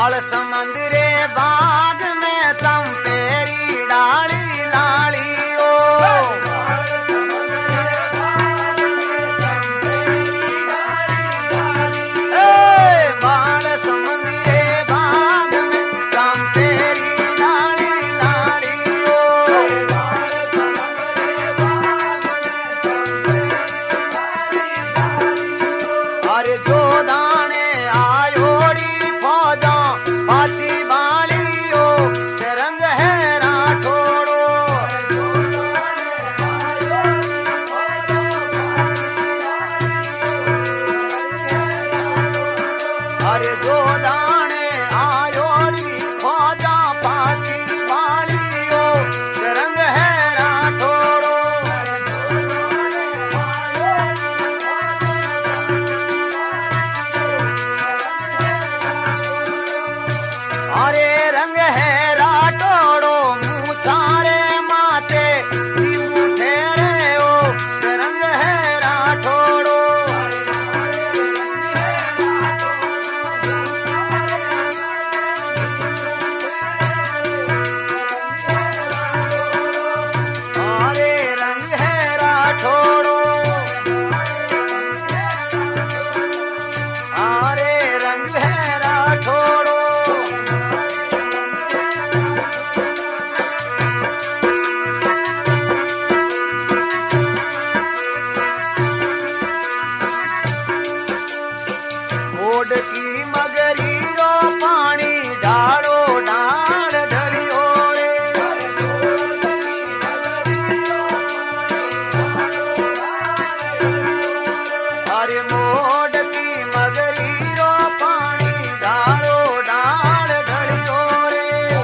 बाल समंदरे बाग में तंपेरी डाली लाली ओ बाल समंदरे बाग में तंपेरी डाली लाली ओ अरे जो दाने आयोड़ी फौजा पाची बालियो रंग है राठौड़ो अरे जो दाने आयोड़ी फौजा पाची बालियो रंग है राठौड़ो अरे रंग है राठौड़ो मुँह सारे माथे उठे रे ओ रंग है राठौड़ो अरे रंग है राठौड़ो अरे रंग है राठौड़ो ओड की मगरी रो पानी डालो डाल ढलियो रे अरे मोड की मगरी रो पानी डालो डाल ढलियो रे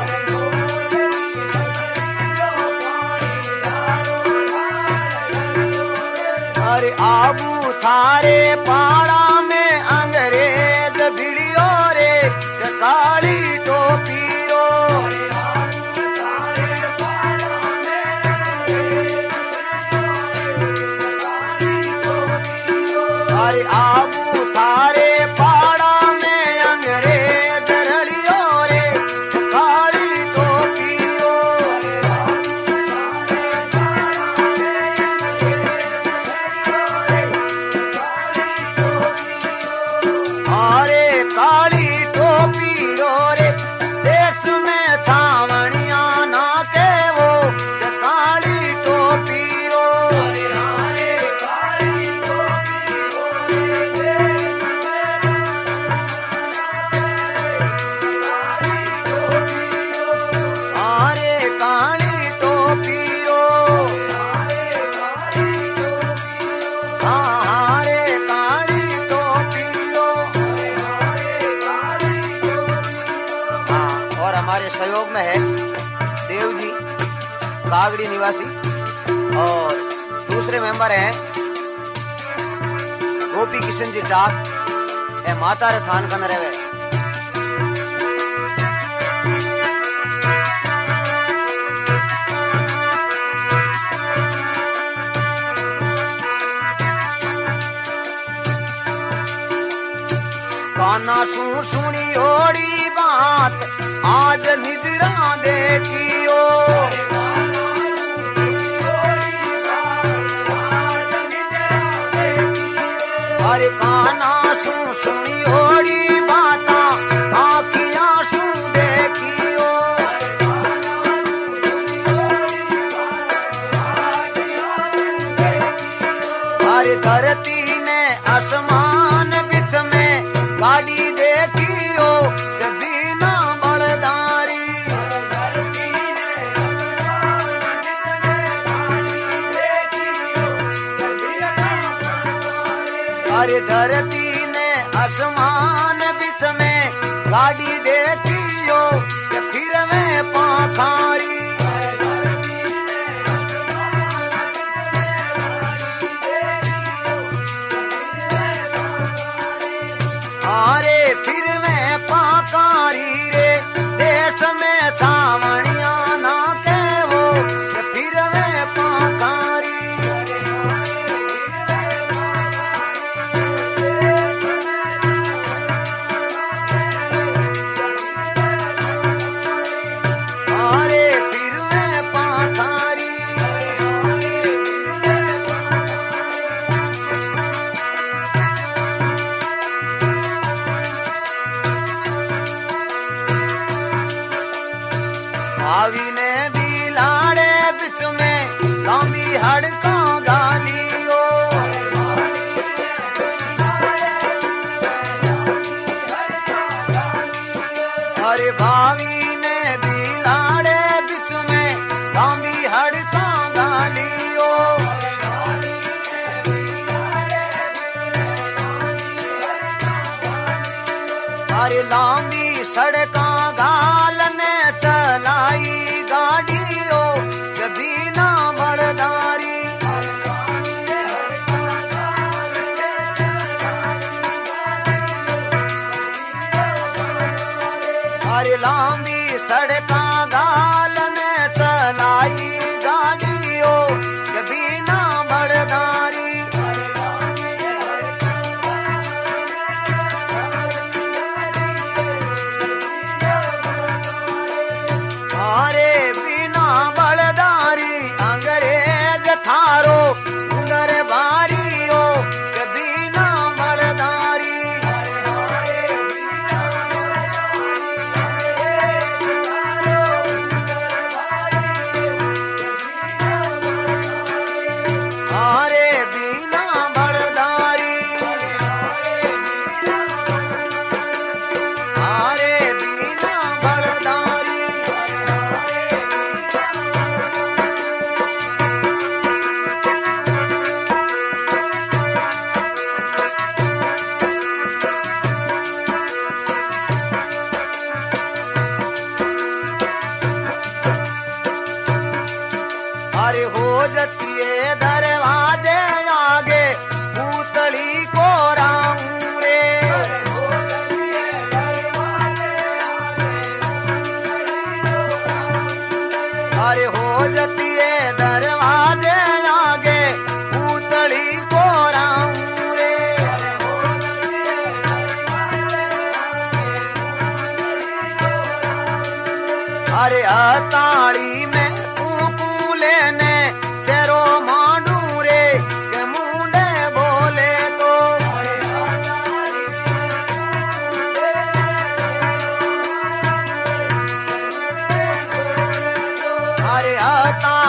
अरे आबू थारे पाड़ा में अंग्रेज भिड़ियो रे काली टोपी रो अरे आबू थारे पाड़ा में अंग्रेज रलियो रे काली टोपी रो अरे काली टोपी रो रे देश में छावनिया ना के वो काली टोपी रो अरे काली टोपी रो अरे काली टोपी रो और हमारे सहयोग में है देव जी कागड़ी निवासी और दूसरे मेंबर हैं गोपी किशन जी डाक ए माता रे थान कन रहे काना सुनी ओड़ी बात आज निद्रा देखियो अरे काना सुनी ओड़ी बात आखियां देखियो अरे धरती ने आसमान बिच में गाड़ी देखियो कभी ना बलदारी अरे धरती ने आसमान बिच में गाड़ी देखियो फिर में पाखारी अरे फिर में पाखारी रे देश में छावनिया ना के वो फिर में पाखारी भावी ने भी लाड़े बिच में लांबी हड़का गालियो। अरे भावी ने भी लाड़े बिच में लांबी हड़का गालियो। अरे लांबी सड़का गाल ने चलाई गाड़ियो कभी ना बड़दारी। अरे लांबी सड़का गाल ने चलाई गाड़ियो कभी ना बड़दारी। अरे बिना बलदारी अंग्रेज थारो उंगर बारियो कभी ना बलदारी। अरे बिना बलदारी अरे बिना बलदारी। अरे हो जतिए दरवाजे आगे पूतली को राऊं रे। अरे हो जतिए दरवाजे आगे पूतली को राऊं रे। अरे अताड़ी में लेने चेरो मांडू रे के मुंडे बोले तो। अरे आता